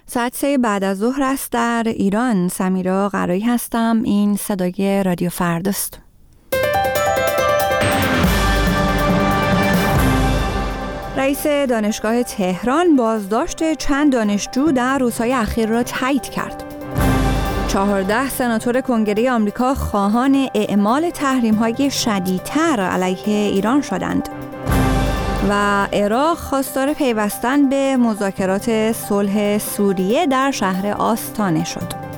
ساعت 3 بعد از ظهر است در ایران. سمیرا قرایی هستم. این صدای رادیو فرداست. رئیس دانشگاه تهران بازداشت چند دانشجو در روزهای اخیر را تایید کرد. 14 سناتور کنگره آمریکا خواهان اعمال تحریم‌های شدیدتر علیه ایران شدند. و عراق خواستار پیوستن به مذاکرات صلح سوریه در شهر آستانه شد.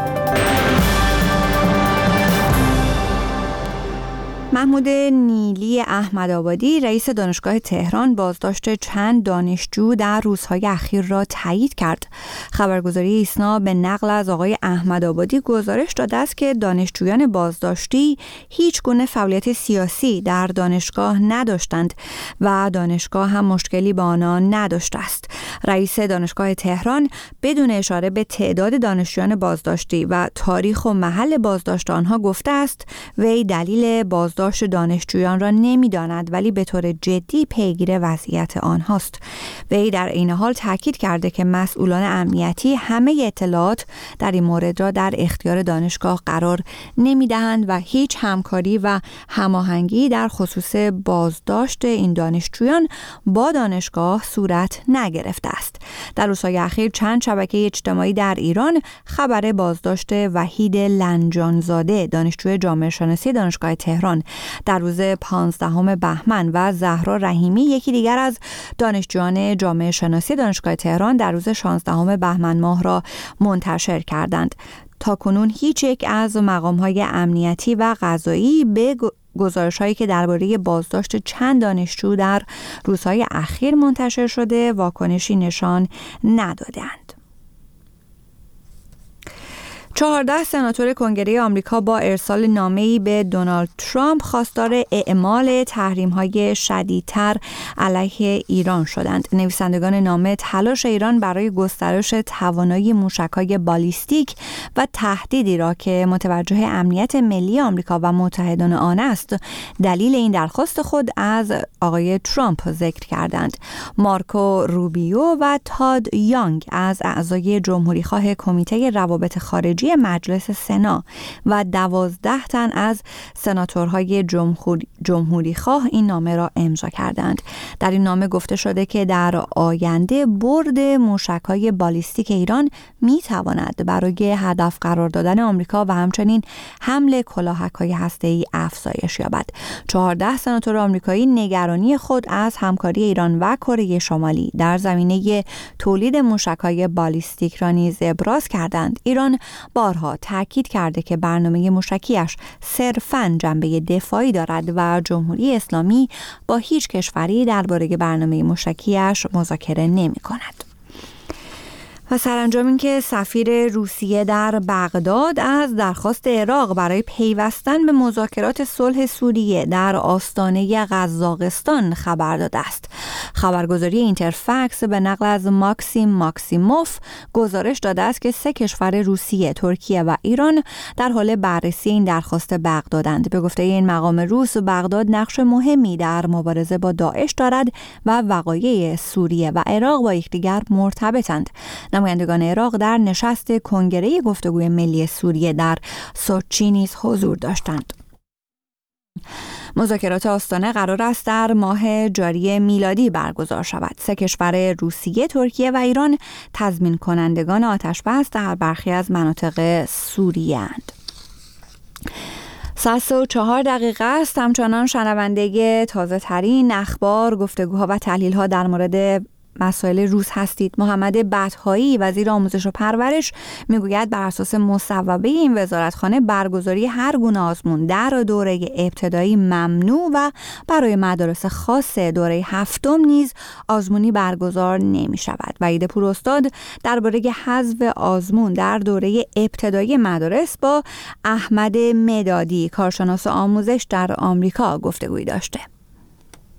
محمود نیلی احمدآبادی رئیس دانشگاه تهران بازداشت چند دانشجو در روزهای اخیر را تایید کرد. خبرگزاری ایسنا به نقل از آقای احمدآبادی گزارش داده است که دانشجویان بازداشتی هیچ گونه فعالیت سیاسی در دانشگاه نداشتند و دانشگاه هم مشکلی با آنان نداشته است. رئیس دانشگاه تهران بدون اشاره به تعداد دانشجویان بازداشتی و تاریخ و محل بازداشت آنها گفته است وی دلیل بازداشت دانشجویان را نمی‌داند ولی به طور جدی پیگیر وضعیت آنهاست. وی در این حال تاکید کرده که مسئولان امنیتی همه اطلاعات در این مورد را در اختیار دانشگاه قرار نمی‌دهند و هیچ همکاری و هماهنگی در خصوص بازداشت این دانشجویان با دانشگاه صورت نگرفته است. در روزهای اخیر چند شبکه اجتماعی در ایران خبر بازداشت وحید لنجانزاده دانشجوی جامعه شناسی دانشگاه تهران در روز 15 بهمن و زهرا رحیمی یکی دیگر از دانشجویان جامعه شناسی دانشگاه تهران در روز 16 بهمن ماه را منتشر کردند. تاکنون هیچ یک از مقام‌های امنیتی و قضایی به گزارش‌هایی که درباره بازداشت چند دانشجو در روزهای اخیر منتشر شده واکنشی نشان ندادند. 14 سناتور کنگره آمریکا با ارسال نامه‌ای به دونالد ترامپ خواستار اعمال تحریم‌های شدیدتر علیه ایران شدند. نویسندگان نامه تلاش ایران برای گسترش توانایی موشک‌های بالیستیک و تهدیدی را که متوجه امنیت ملی آمریکا و متحدان آن است، دلیل این درخواست خود از آقای ترامپ ذکر کردند. مارکو روبیو و تاد یانگ از اعضای جمهوریخواه کمیته روابط خارجی مجلس سنا و 12 تن از سناتورهای جمهوریخواه این نامه را امضا کردند. در این نامه گفته شده که در آینده برد موشک‌های بالیستیک ایران می‌تواند برای هدف قرار دادن آمریکا و همچنین حمل کلاهک‌های هسته‌ای افزایش یابد. 14 سناتور آمریکایی نگرانی خود از همکاری ایران و کره شمالی در زمینه تولید موشک‌های بالیستیک را نیز ابراز کردند. ایران بارها تاکید کرده که برنامه موشکیش صرفاً جنبه دفاعی دارد و جمهوری اسلامی با هیچ کشوری درباره برنامه موشکیش مذاکره نمی‌کند. و سرانجام این که سفیر روسیه در بغداد از درخواست عراق برای پیوستن به مذاکرات صلح سوریه در آستانه قزاقستان خبر داده است. خبرگزاری اینترفکس به نقل از ماکسیم ماکسیموف گزارش داده است که 3 کشور روسیه، ترکیه و ایران در حال بررسی این درخواست بغدادند. به گفته این مقام روس، بغداد نقش مهمی در مبارزه با داعش دارد و وقایع سوریه و عراق با یکدیگر مرتبطند. نمایندگان عراق در نشست کنگره گفتگوی ملی سوریه در سوچی نیز حضور داشتند. مذاکرات آستانه قرار است در ماه جاری میلادی برگزار شود. 3 کشور روسیه، ترکیه و ایران تضمین کنندگان آتش‌بس در برخی از مناطق سوریه اند. 4 است. همچنان شنونده تازه ترین اخبار، گفتگوها و تحلیل ها در مورد مسائل روز هستید. محمد بطحایی وزیر آموزش و پرورش میگوید بر اساس مصوبه این وزارتخانه برگزاری هر گونه آزمون در دوره ابتدایی ممنوع و برای مدارس خاص دوره 7 نیز آزمونی برگزار نمی شود. وحید پوراستاد درباره حذف آزمون در دوره ابتدایی مدارس با احمد مدادی کارشناس آموزش در آمریکا گفتگویی داشته.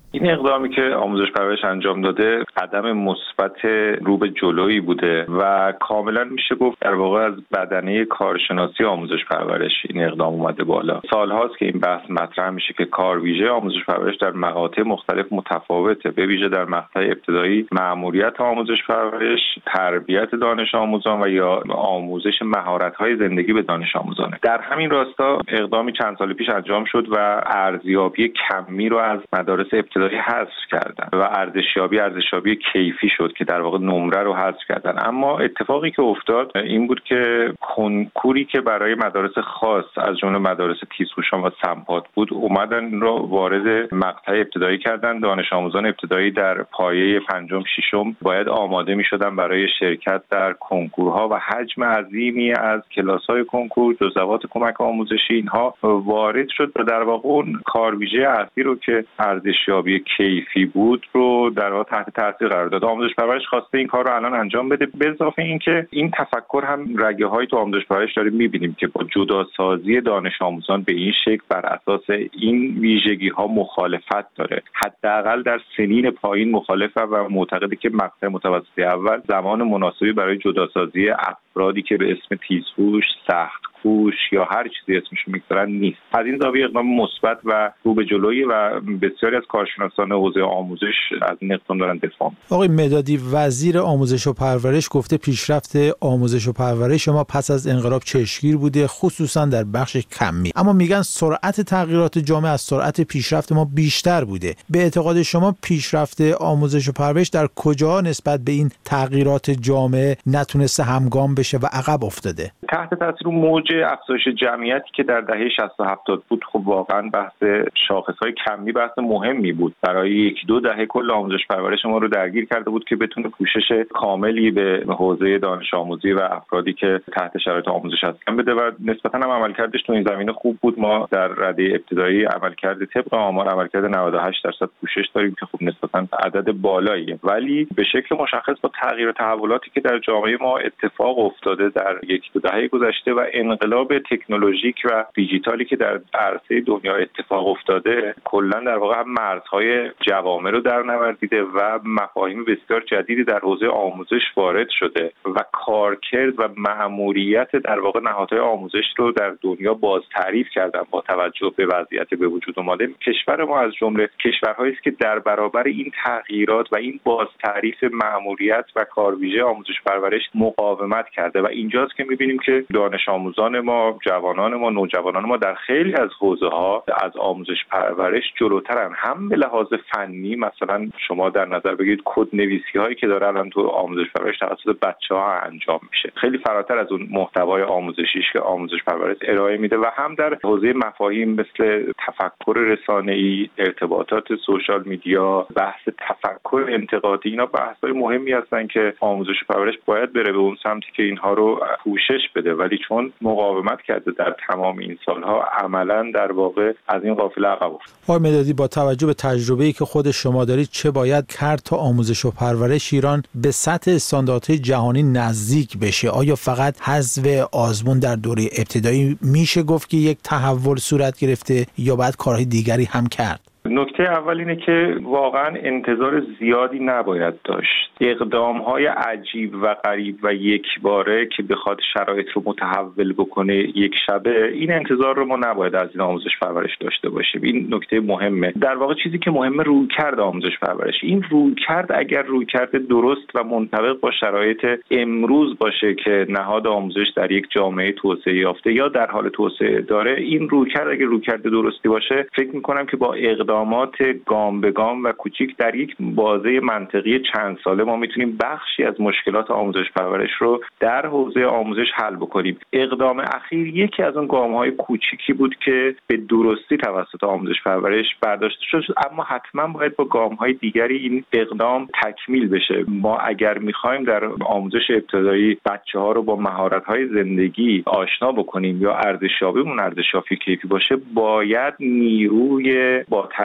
این اقدامی که آموزش پرورش انجام داده قدم مثبت رو به جلویی بوده و کاملا میشه گفت در واقع از بدنه کارشناسی آموزش پرورش این اقدام اومده بالا. سالهاست که این بحث مطرح میشه که کارویژه آموزش پرورش در مقاطع مختلف متفاوته، به ویژه در مقطع ابتدایی مأموریت آموزش پرورش تربیت دانش آموزان و یا آموزش مهارت‌های زندگی به دانش آموزانه. در همین راستا اقدامی چند سال پیش انجام شد و ارزیابی کمی رو از مدارس ابتدایی حذف کردن و ارزشیابی کیفی شد که در واقع نمره رو حذف کردن. اما اتفاقی که افتاد این بود که کنکوری که برای مدارس خاص از جمله مدارس تیزهوشان و سمپات بود اومدن رو وارد مقطع ابتدایی کردن. دانش آموزان ابتدایی در پایه پنجم ششم باید آماده می‌شدن برای شرکت در کنکورها و حجم عظیمی از کلاس‌های کنکور، جزوات کمک آموزشی اینها وارد شد و در واقع اون کارویژه اصلی رو که ارزشیابی کیفی بود رو در واقع تحت تاثیر قرار داد. آموزش پرورش خواسته این کار رو الان انجام بده. به اضافه اینکه این تفکر هم رگه‌های تو آموزش پرورش داریم می‌بینیم که با جداسازی دانش آموزان به این شکل بر اساس این ویژگی‌ها مخالفت داره. حداقل در سنین پایین مخالفه و معتقده که مقطع متوسطه اول زمان مناسبی برای جداسازی افرادی که به اسم تیزهوش، سخت‌کوش یا هر چیزی اسمش می‌گذارن نیست. از این زاویه اقدام مثبت و رو به جلویی و بسیاری از کارشناسان حوزه آموزش از این اقدام دارن دفاع می‌کنن. آقای مدادی، وزیر آموزش و پرورش گفته پیشرفت آموزش و پرورش ما پس از انقلاب چشمگیر بوده، خصوصا در بخش کمی. اما میگن سرعت تغییرات جامعه از سرعت پیشرفت ما بیشتر بوده. به اعتقاد شما پیشرفت آموزش و پرورش در کجا نسبت به این تغییرات جامعه نتونسته همگام بشه و عقب افتاده؟ تحت تاثیر موج افزایش جمعیتی که در دهه 60 و 70 بود، خب واقعا بحث شاخص‌های کمی بحث مهمی بود. برای یک دو دهه کل آموزش پرورش ما رو درگیر کرده بود که بتونه پوشش کاملی به حوزه دانش آموزی و افرادی که تحت شرایط آموزش هستن بده و نسبتاً هم عملکردش تو این زمینه خوب بود. ما در رده ابتدایی عملکرد طبق آمار عملکرد 98% پوشش داریم که خب نسبتاً عدد بالاییه، ولی به شکل مشخص با تغییر و تحولاتی که در جامعه ما اتفاق افتاده در یک دو دهه گذشته و انقلاب تکنولوژیک و دیجیتالی که در عرصه دنیا اتفاق افتاده، کلا در واقع هم مرزهای جوامع رو در نوردیده و مفاهیم بسیار جدیدی در حوزه آموزش وارد شده و کارکرد و مأموریت در واقع نهادهای آموزش رو در دنیا باز تعریف کردن با توجه به وضعیت به وجود اومده. کشور ما از جمله کشورهایی است که در برابر این تغییرات و این باز تعریف مأموریت و کارویژه آموزش پرورش مقاومت کرده و اینجاست که می‌بینیم که دانش آموزان ما، جوانان ما، نوجوانان ما در خیلی از حوزه‌ها از آموزش پرورش جلوترن. هم به لحاظ فنی، مثلا شما در نظر بگیرید کدنویسی‌هایی که داره الان تو آموزش پرورش توسط بچه‌ها انجام میشه، خیلی فراتر از اون محتوای آموزشیش که آموزش پرورش ارائه میده و هم در حوزه مفاهیم مثل تفکر رسانه‌ای، ارتباطات سوشال میدیا، بحث تفکر انتقادی، اینا بحث‌های مهمی هستن که آموزش پرورش باید بره به اون سمتی که اینها رو پوشش بده، ولی چون مقاومت کرده در تمام این سالها عملاً در واقع از این قافله عقب افتاد. آقای مدادی، با توجه به تجربه‌ای که خود شما دارید چه باید کرد تا آموزش و پرورش ایران به سطح استانداردهای جهانی نزدیک بشه؟ آیا فقط حذف آزمون در دوره ابتدایی میشه گفت که یک تحول صورت گرفته یا باید کارهای دیگری هم کرد؟ نکته اول اینه که واقعا انتظار زیادی نباید داشت. اقدام‌های عجیب و غریب و یکباره که بخواد شرایط رو متحول بکنه یک شبه، این انتظار رو ما نباید از این آموزش پرورش داشته باشیم. این نکته مهمه. در واقع چیزی که مهمه رویکرد آموزش پرورش. این رویکرد اگر رویکرد درست و منطبق با شرایط امروز باشه که نهاد آموزش در یک جامعه توسعه یافته یا در حال توسعه داره، این رویکرد اگر رویکرد درستی باشه، فکر می‌کنم که با اقدامات گام به گام و کوچیک در یک بازه منطقی چند ساله ما میتونیم بخشی از مشکلات آموزش پرورش رو در حوزه آموزش حل بکنیم. اقدام اخیر یکی از اون گام‌های کوچیکی بود که به درستی توسط آموزش پرورش برداشته شد، اما حتما باید با گام‌های دیگری این اقدام تکمیل بشه. ما اگر می‌خوایم در آموزش ابتدایی بچه‌ها رو با مهارت‌های زندگی آشنا بکنیم یا ارزشیابیمون ارزشیابی کیفی باشه، باید نیروی با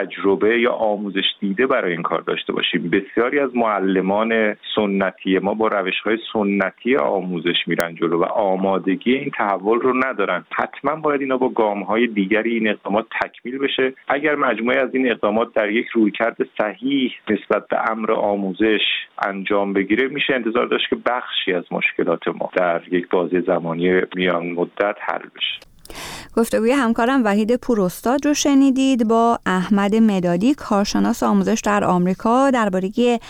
تجربه یا آموزش دیده برای این کار داشته باشیم. بسیاری از معلمان سنتی ما با روش‌های سنتی آموزش میرن جلو و آمادگی این تحول رو ندارن. حتما باید اینا با گام‌های دیگری این اقدامات تکمیل بشه. اگر مجموعه از این اقدامات در یک رویکرد صحیح نسبت به امر آموزش انجام بگیره، میشه انتظار داشت که بخشی از مشکلات ما در یک بازه زمانی میان مدت حل بشه. گفتگوی همکارم وحید پوراستاد رو شنیدید با احمد مدادی، کارشناس آموزش در آمریکا، درباره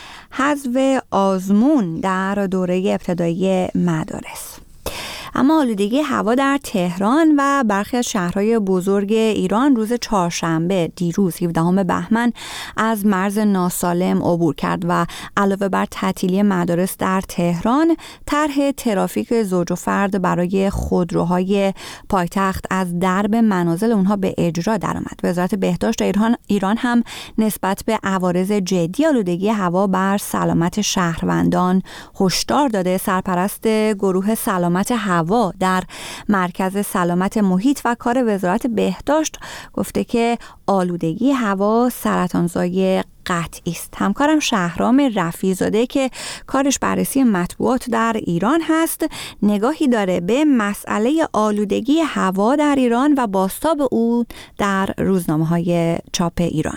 حذف آزمون در دوره ابتدایی مدارس. اما آلودگی هوا در تهران و برخی از شهرهای بزرگ ایران روز چهارشنبه دیروز 17 بهمن از مرز ناسالم عبور کرد و علاوه بر تعطیلی مدارس در تهران، طرح ترافیک زوج و فرد برای خودروهای پایتخت از درب منازل اونها به اجرا درآمد. وزارت بهداشت ایران هم نسبت به عوارض جدی آلودگی هوا بر سلامت شهروندان هشدار داده. سرپرست گروه سلامت هوا در مرکز سلامت محیط و کار وزارت بهداشت گفته که آلودگی هوا سرطانزای قطعی است. همکارم شهرام رفیع‌زاده که کارش بررسی مطبوعات در ایران هست، نگاهی داره به مسئله آلودگی هوا در ایران و بازتاب او در روزنامه‌های چاپ ایران.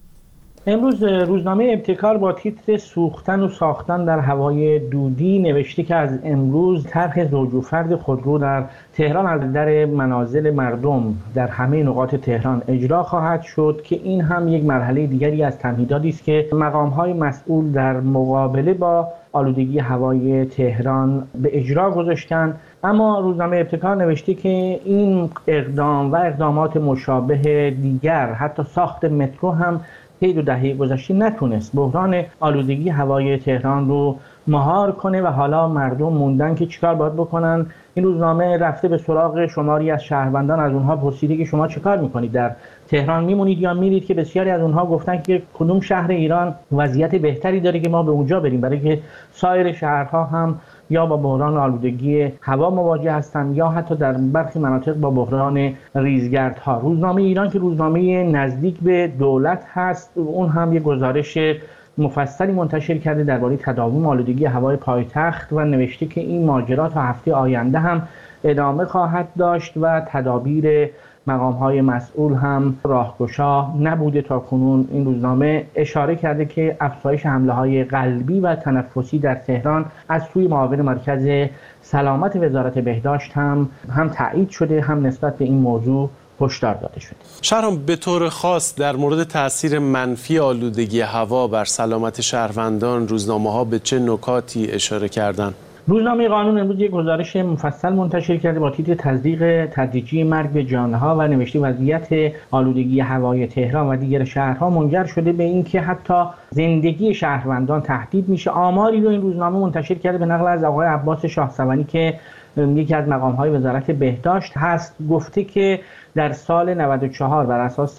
امروز روزنامه ابتکار با تیتر سوختن و ساختن در هوای دودی نوشته که از امروز طرح زوج و فرد خودرو در تهران از در منازل مردم در همه نقاط تهران اجرا خواهد شد که این هم یک مرحله دیگری از تمهیداتی است که مقام‌های مسئول در مقابله با آلودگی هوای تهران به اجرا گذاشتن. اما روزنامه ابتکار نوشته که این اقدام و اقدامات مشابه دیگر، حتی ساخت مترو هم طی 2 دهه گذشته نتونست بحران آلودگی هوای تهران رو مهار کنه و حالا مردم موندن که چیکار باید بکنن. این روزنامه رفته به سراغ شماری از شهروندان، از اونها پرسیده که شما چیکار میکنید، در تهران میمونید یا میرید؟ که بسیاری از اونها گفتن که کدوم شهر ایران وضعیت بهتری داره که ما به اونجا بریم، برای که سایر شهرها هم یا با بحران آلودگی هوا مواجه هستند یا حتی در برخی مناطق با بحران ریزگردها. روزنامه ایران که روزنامه نزدیک به دولت هست، اون هم یک گزارش مفصلی منتشر کرده درباره تداوم آلودگی هوای پایتخت و نوشته که این ماجرا تا هفته آینده هم ادامه خواهد داشت و تدابیر مقام‌های مسئول هم راهگشا نبوده تا کنون. این روزنامه اشاره کرده که افزایش حمله‌های قلبی و تنفسی در تهران از سوی معاون مرکز سلامت وزارت بهداشت هم تایید شده، هم نسبت به این موضوع هشدار داده شده. شهرام، به طور خاص در مورد تاثیر منفی آلودگی هوا بر سلامت شهروندان روزنامه‌ها به چه نکاتی اشاره کردند؟ روزنامه قانون امروز یک گزارش مفصل منتشر کرده با تیتر تصدیق تدریجی مرگ به جانها و نوشته وضعیت آلودگی هوای تهران و دیگر شهرها منجر شده به اینکه حتی زندگی شهروندان تهدید میشه. آماری رو این روزنامه منتشر کرده به نقل از آقای عباس شاهسوانی که یکی از مقام‌های وزارت بهداشت هست. گفته که در سال 94 بر اساس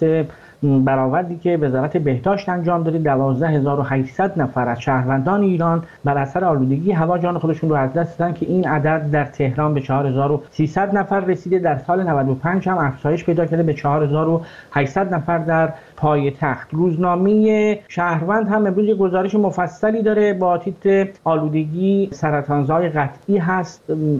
برآوردی که وزارت بهداشت انجام داده 12800 نفر از شهروندان ایران بر اثر آلودگی هوا جان خودشون رو از دست دادن که این عدد در تهران به 4300 نفر رسیده. در سال 95 هم افزایش پیدا کرده به 4800 نفر در پایتخت. روزنامه شهروند هم امروز یک گزارش مفصلی داره با تیتر آلودگی سرطانزای قطعی هست.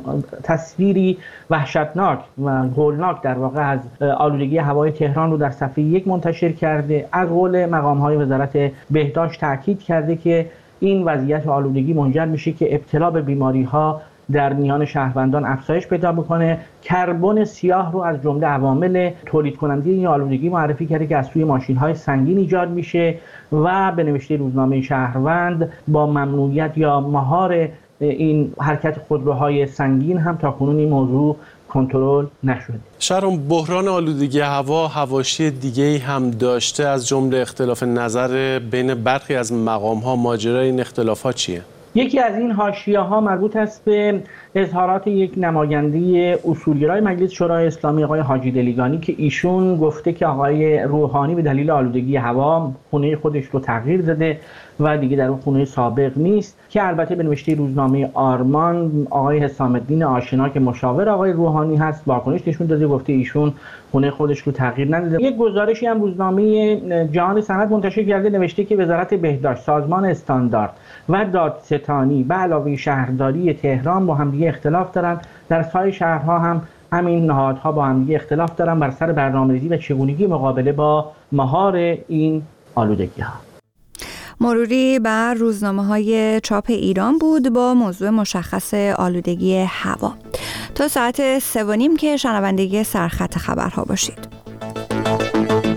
تصویری وحشتناک و هولناک در واقع از آلودگی هوای تهران رو در صفحه 1 منتشر کرده. از قول مقام‌های وزارت بهداشت تاکید کرده که این وضعیت آلودگی منجر میشه که ابتلا به بیماری‌ها در میان شهروندان افزایش پیدا بکنه. کربن سیاه رو از جمله عوامل تولید کننده این آلودگی معرفی کرده که از سوی ماشین‌های سنگین ایجاد میشه و به نوشته روزنامه شهروند با ممنوعیت یا مهار این حرکت خودروهای سنگین هم تا کنون این موضوع کنترل نشده. شهرام، بحران آلودگی هوا حواشی دیگه‌ای هم داشته، از جمله اختلاف نظر بین برخی از مقام‌ها. ماجرای این اختلاف‌ها چیه؟ یکی از این حاشیه‌ها مربوط است به اظهارات یک نماینده اصولگرای مجلس شورای اسلامی آقای حاجی دلیگانی که ایشون گفته که آقای روحانی به دلیل آلودگی هوا خونه خودش رو تغییر داده و دیگه در اون خونه سابق نیست، که البته به نوشته روزنامه آرمان آقای حسام الدین آشنا که مشاور آقای روحانی هست واکنش نشون داده، گفته ایشون خونه خودش رو تغییر نداده. یک گزارشی هم روزنامه جهان صنعت منتشر کرده، نوشته که وزارت بهداشت، سازمان استاندارد و دادستانی به علاوه شهرداری تهران با هم دیگه اختلاف دارن. در سایر شهرها هم همین نهادها با هم دیگه اختلاف دارن بر سر برنامه‌ریزی و چگونگی مقابله با مهار این آلودگی‌ها. مروری بر روزنامه‌های چاپ ایران بود با موضوع مشخص آلودگی هوا. تا ساعت 3:30 که شنوندگی سرخط خبرها باشید.